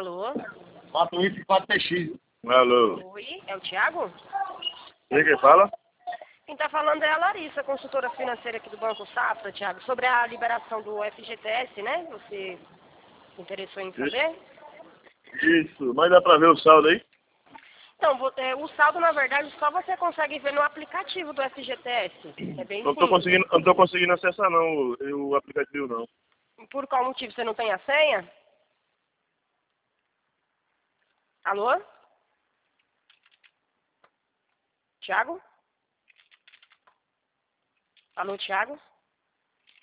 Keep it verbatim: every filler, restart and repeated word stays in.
Alô? quatro i quatro T X. Alô. Oi, é o Thiago? Quem que fala? Quem está falando é a Larissa, consultora financeira aqui do Banco Safra, Thiago, sobre a liberação do F G T S, né? Você se interessou em saber? Isso, mas dá pra ver o saldo aí? Então, vo- é, o saldo, na verdade, só você consegue ver no aplicativo do F G T S. É bem Não tô simples. conseguindo, não tô conseguindo acessar não, o, o aplicativo não. Por qual motivo você não tem a senha? Alô? Thiago? Alô, Thiago?